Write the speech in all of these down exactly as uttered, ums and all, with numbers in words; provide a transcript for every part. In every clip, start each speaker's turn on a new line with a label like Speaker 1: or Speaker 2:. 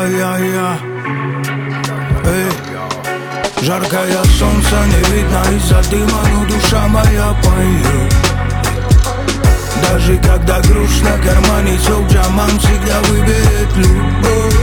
Speaker 1: я-я-я. Эй. Жаркое солнце не видно из-за дыма, но душа моя поет. Даже когда грустно, кармане цел джаман всегда выберет любовь.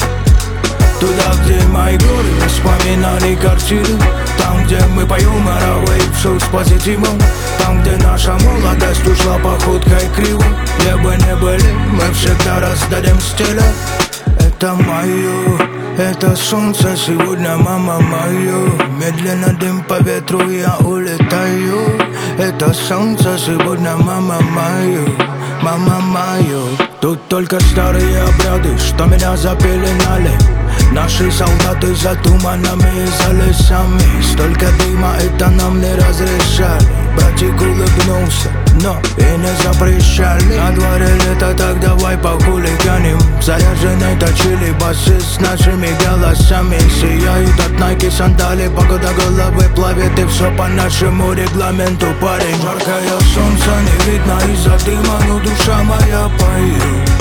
Speaker 1: Туда, где мои горы, воспоминания, картины. Там, где мы поем, оравей, все с позитивом. Там, где наша молодость ушла походкой криво. Где бы не были, мы всегда раздадим стиля. Это мое, это солнце сегодня, мама мое. Медленно дым по ветру, я улетаю. Это солнце сегодня, мама мое, мама мое. Тут только старые обряды, что меня запеленали. Наши солдаты за туманами и за лесами. Столько дыма, это нам не разрешали. Братик улыбнулся, но и не запрещали. На дворе лето, так давай похулиганим. Заряженные точили басы с нашими голосами. Сияют от Nike сандали, погода головы плавит. И все по нашему регламенту, парень. Жаркое солнце не видно из-за дыма, но душа моя поет.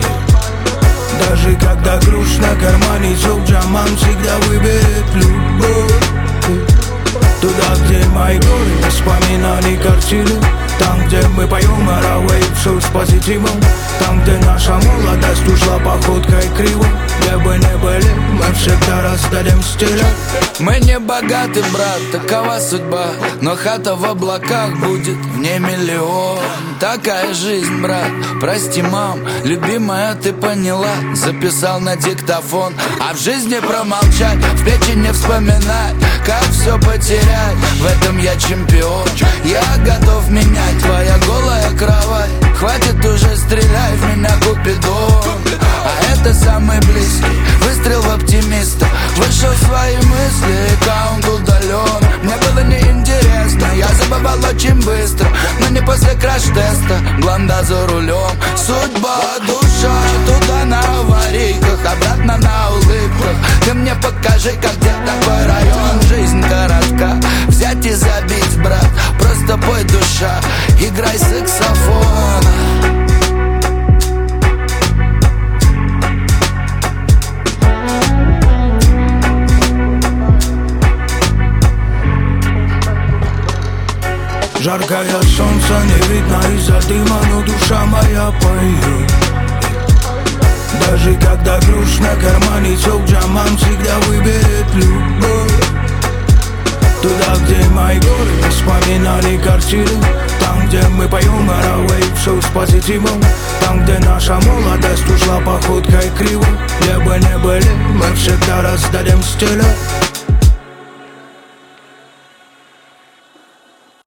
Speaker 1: Даже когда грустно, кармане цел джаман всегда выберет любовь. Туда, где мои горы, воспоминания, картины. Там, где мы поем, оравей, все с позитивом. Там, где наша молодость ушла походкой криво. Где бы не были, мы всегда раздадим стиля.
Speaker 2: Мы не богаты, брат, такова судьба. Но хата в облаках будет, в ней миллион. Такая жизнь, брат, прости, мам. Любимая, ты поняла, записал на диктофон. А в жизни промолчать, в печи не вспоминать. Как все потерять, в этом я чемпион. Я готов менять твоя голая кровать. Хватит уже стрелять в меня, Купидон. А это самый близкий выстрел в оптимиста. Вышел в свои мысли, аккаунт удален. Мне было неинтересно, я забывал очень быстро. Но не после краш-теста, гланда за рулем. Судьба, душа, туда на аварийках, обратно на улыбках. Ты мне покажи, как где такой район. Жизнь коротка, взять и забить, брат. Просто пой, душа, играй саксофон.
Speaker 1: Жаркое солнце не видно из-за дыма, но душа моя поет. Даже когда грустно, кармане цел джаман всегда выберет любовь. Туда, где мои горы, воспоминания, картины. Там, где мы поем, оравей, все с позитивом. Там, где наша молодость ушла походкой криво. Где бы не были, мы всегда раздадим стиля.